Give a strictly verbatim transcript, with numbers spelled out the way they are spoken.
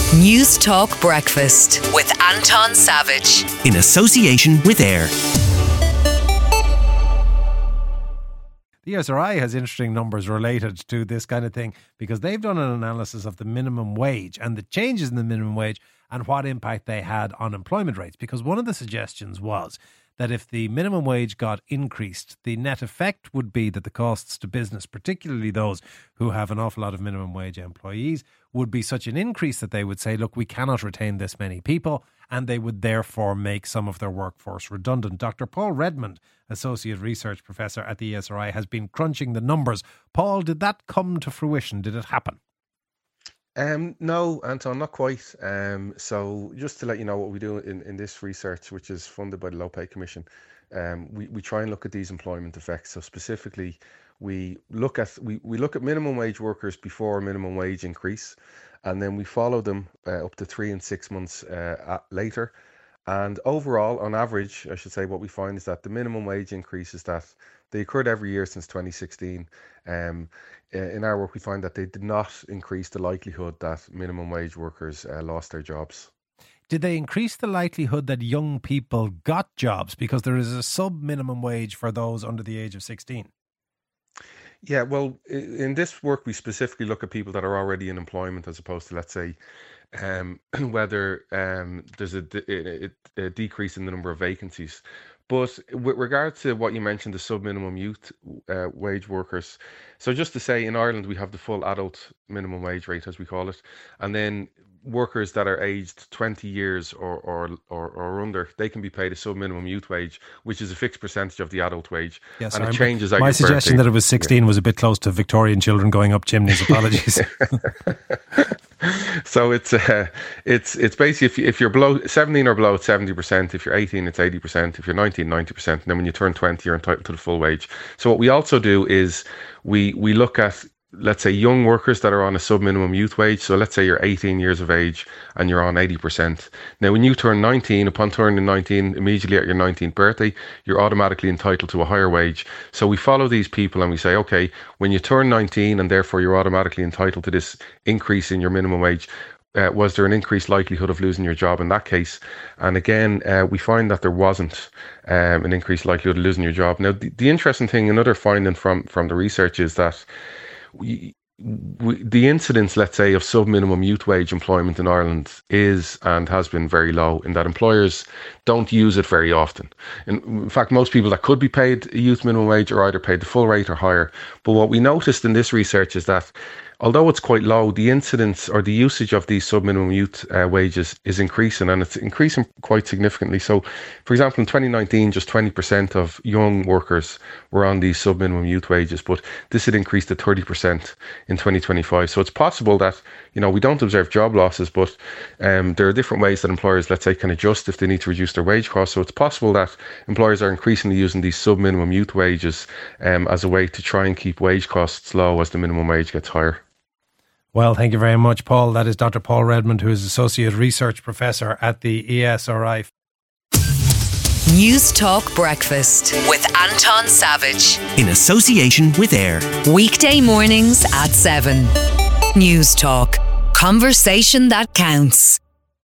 News Talk Breakfast with Anton Savage. In association with AIR. The E S R I has interesting numbers related to this kind of thing because they've done an analysis of the minimum wage and the changes in the minimum wage and what impact they had on employment rates. Because one of the suggestions was that if the minimum wage got increased, the net effect would be that the costs to business, particularly those who have an awful lot of minimum wage employees, would be such an increase that they would say, look, we cannot retain this many people, and they would therefore make some of their workforce redundant. Doctor Paul Redmond, Associate Research Professor at the E S R I, has been crunching the numbers. Paul, did that come to fruition? Did it happen? Um, no, Anton, not quite. Um, so just to let you know what we do in, in this research, which is funded by the Low Pay Commission, um, we, we try and look at these employment effects. So specifically, we look at we, we look at minimum wage workers before a minimum wage increase, and then we follow them uh, up to three and six months uh, at, later. And overall, on average, I should say, what we find is that the minimum wage increases that they occurred every year since twenty sixteen. Um, in our work, we find that they did not increase the likelihood that minimum wage workers uh, lost their jobs. Did they increase the likelihood that young people got jobs? Because there is a sub-minimum wage for those under the age of sixteen. Yeah, well, in this work, we specifically look at people that are already in employment as opposed to, let's say, um, whether um, there's a, a, a decrease in the number of vacancies. But with regard to what you mentioned, the sub-minimum youth uh, wage workers, so just to say, in Ireland, we have the full adult minimum wage rate, as we call it, and then workers that are aged twenty years or, or or or under, they can be paid a sub-minimum youth wage, which is a fixed percentage of the adult wage. Yes, and it changes out my your suggestion birthday. that it was sixteen yeah. was a bit close to Victorian children going up chimneys. Apologies. So it's uh, it's it's basically if, you, if you're below seventeen or below, it's seventy percent. If you're eighteen, it's eighty percent. If you're nineteen, ninety percent. And then when you turn twenty, you're entitled to the full wage. So what we also do is we we look at, let's say, young workers that are on a sub-minimum youth wage. So let's say you're eighteen years of age and you're on eighty percent. Now, when you turn nineteen, upon turning nineteen, immediately at your nineteenth birthday, you're automatically entitled to a higher wage. So we follow these people and we say, okay, when you turn nineteen and therefore you're automatically entitled to this increase in your minimum wage, uh, was there an increased likelihood of losing your job in that case? And again, uh, we find that there wasn't um, an increased likelihood of losing your job. Now, the, the interesting thing, another finding from, from the research is that We, we, the incidence, let's say, of sub-minimum youth wage employment in Ireland is and has been very low, in that employers don't use it very often. In, in fact, most people that could be paid a youth minimum wage are either paid the full rate or higher. But what we noticed in this research is that although it's quite low, the incidence or the usage of these sub-minimum youth uh, wages is increasing, and it's increasing quite significantly. So, for example, in twenty nineteen, just twenty percent of young workers were on these sub-minimum youth wages, but this had increased to thirty percent in twenty twenty-five. So it's possible that, you know, we don't observe job losses, but um, there are different ways that employers, let's say, can adjust if they need to reduce their wage costs. So it's possible that employers are increasingly using these sub-minimum youth wages um, as a way to try and keep wage costs low as the minimum wage gets higher. Well, thank you very much, Paul. That is Doctor Paul Redmond, who is Associate Research Professor at the E S R I. News Talk Breakfast with Anton Savage. In association with AIR. Weekday mornings at seven. News Talk. Conversation that counts.